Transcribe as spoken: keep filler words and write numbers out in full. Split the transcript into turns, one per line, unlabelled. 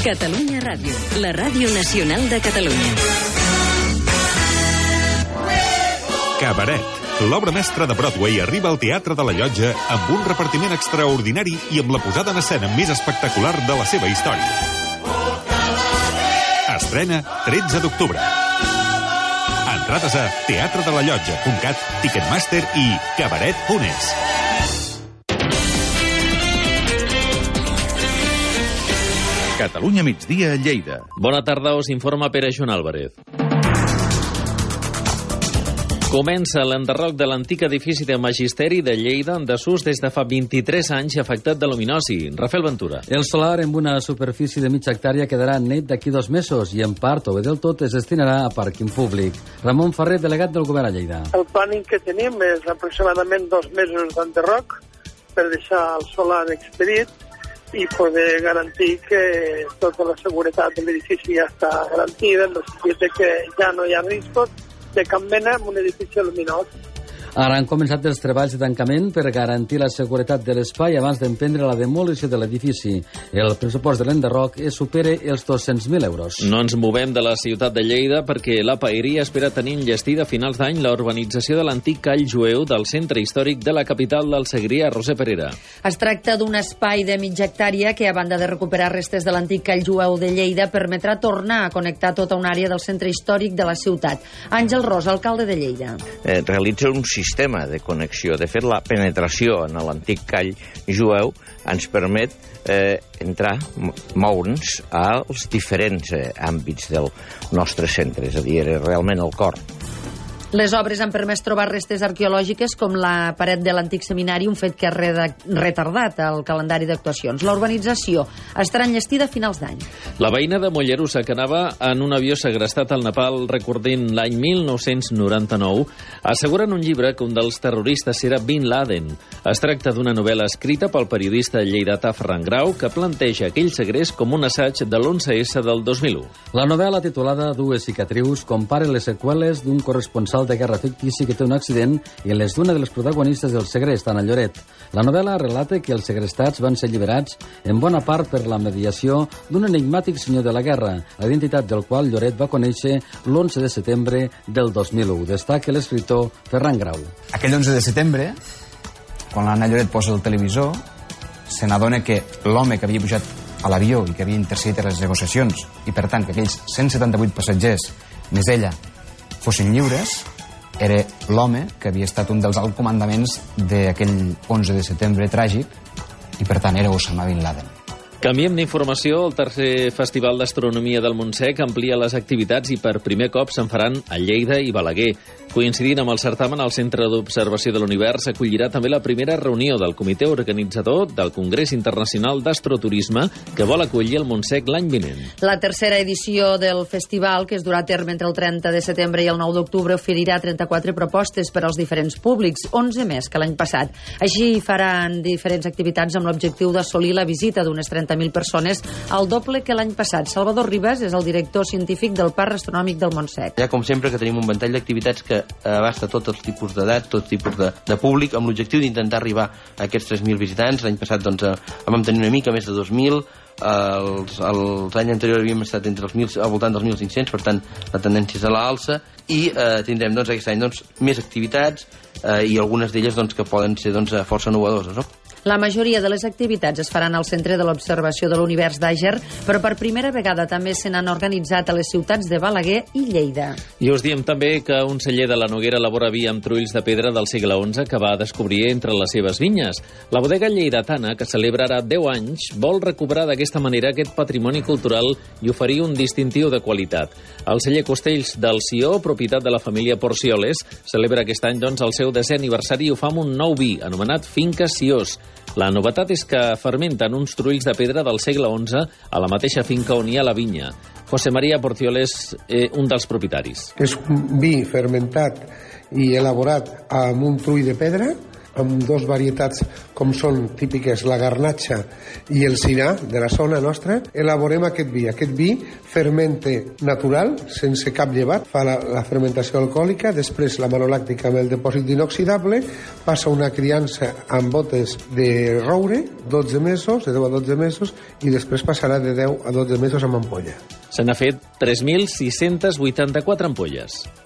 Catalunya Ràdio, la ràdio nacional de Catalunya.
Cabaret. L'obra mestra de Broadway arriba al Teatre de la Llotja amb un repartiment extraordinari i amb la posada en escena més espectacular de la seva història. Estrena tretze d'octubre. Entrades a teatre de la llotja punt cat, Ticketmaster i cabaret punt es.
Catalunya migdia a Lleida.
Bona tarda, us informa Pere Joan Álvarez. Comença l'enderroc de l'antic edifici de Magisteri de Lleida en desús des de fa vint-i-tres anys afectat de luminosi. Rafael Ventura.
El solar amb una superfície de mitja hectàrea quedarà net d'aquí dos mesos i en part o bé del tot es destinarà a pàrquing públic. Ramon Ferrer, delegat del govern a Lleida.
El planning que tenim és aproximadament dos mesos d'enderroc per deixar el solar expedit i poder garantir que tota la seguretat de l'edifici ja està garantida en el sentit que ja no hi ha riscos de cap mena en un edifici luminós.
Ara han començat els treballs de tancament per garantir la seguretat de l'espai abans d'emprendre la demolició de l'edifici. El pressupost de l'enderroc es supera els dos-cents mil euros.
No ens movem de la ciutat de Lleida perquè la Paeria espera tenir enllestida a finals d'any la urbanització de l'antic call jueu del centre històric de la capital del Segrià, Roser Perera.
Es tracta d'un espai de mitja hectàrea que, a banda de recuperar restes de l'antic call jueu de Lleida, permetrà tornar a connectar tota una àrea del centre històric de la ciutat. Àngel Ros, alcalde de Lleida.
Eh, realitza un sistema de connexió. De fet, la penetració en l'antic call jueu ens permet eh, entrar, moure'ns als diferents eh, àmbits del nostre centre, és a dir, realment el cor.
Les obres han permès trobar restes arqueològiques com la paret de l'antic seminari, un fet que ha retardat el calendari d'actuacions. La urbanització estarà enllestida a finals d'any.
La veïna de Mollerussa, que anava en un avió segrestat al Nepal recordant l'any mil nou-cents noranta-nou, assegura en un llibre que un dels terroristes era Bin Laden. Es tracta d'una novel·la escrita pel periodista lleidatà Ferran Grau que planteja aquell segrest com un assaig de l'onze esse del dos mil u.
La novel·la titulada Dues cicatrius compara les seqüeles d'un corresponsal de guerra fictici que té un accident i les d'una de les protagonistes del segrest, Anna Lloret. La novel·la relata que els segrestats van ser alliberats en bona part per la mediació d'un enigmàtic senyor de la guerra, l'identitat del qual Lloret va conèixer l'onze de setembre del dos mil u. Destaca l'escriptor Ferran Grau.
Aquell onze de setembre, quan l'Anna Lloret posa el televisor, se n'adona que l'home que havia pujat a l'avió i que havia intercedit a les negociacions i, per tant, que aquells cent setanta-vuit passatgers, més ella, fossin lliures, era l'home que havia estat un dels alts comandaments d'aquell onze de setembre tràgic i, per tant, era Osama Bin Laden.
Canviem d'informació. El tercer Festival d'Astronomia del Montsec amplia les activitats i per primer cop se'n faran a Lleida i Balaguer. Coincidint amb el certamen, el Centre d'Observació de l'Univers acollirà també la primera reunió del comitè organitzador del Congrés Internacional d'Astroturisme que vol acollir el Montsec l'any vinent.
La tercera edició del festival, que es durà a terme entre el trenta de setembre i el nou d'octubre, oferirà trenta-quatre propostes per als diferents públics, onze més que l'any passat. Així faran diferents activitats amb l'objectiu d'assolir la visita d'unes trenta mil persones, el doble que l'any passat. Salvador Ribas és el director científic del Parc Astronòmic del Montsec.
Ja, com sempre, que tenim un ventall d'activitats que abasta tots els tipus d'edat, tots tipus de, de públic, amb l'objectiu d'intentar arribar a aquests tres mil visitants. L'any passat doncs, vam tenir una mica més de dos mil, els, els anys anteriors havíem estat entre els mil, al voltant dels mil cinc-cents, per tant, la tendència és a l'alça, i eh, tindrem doncs, aquest any doncs, més activitats eh, i algunes d'elles doncs, que poden ser doncs, força innovadores, no?
La majoria de les activitats es faran al Centre de l'Observació de l'Univers d'Àger, però per primera vegada també se n'han organitzat a les ciutats de Balaguer i Lleida.
I us diem també que un celler de la Noguera elabora vi amb trulls de pedra del segle onze que va descobrir entre les seves vinyes. La bodega lleidatana, que celebrarà deu anys, vol recuperar d'aquesta manera aquest patrimoni cultural i oferir un distintiu de qualitat. El celler Costells del Sió, propietat de la família Porcioles, celebra aquest any doncs, el seu desè aniversari i ho fa amb un nou vi, anomenat Finca Siós. La novetat és que fermenten uns trulls de pedra del segle onze a la mateixa finca on hi ha la vinya. José María Porcioles, eh, un dels propietaris.
És un vi fermentat i elaborat amb un trull de pedra amb dos varietats com són típiques la garnatxa i el cinà de la zona nostra, elaborem aquest vi. Aquest vi fermente natural, sense cap llevat, fa la, la fermentació alcohòlica, després la malolàctica amb el dipòsit inoxidable, passa una criança amb botes de roure, dotze mesos, de deu a dotze mesos, i després passarà de deu a dotze mesos amb ampolla.
Se n'ha fet tres mil sis-cents vuitanta-quatre ampolles.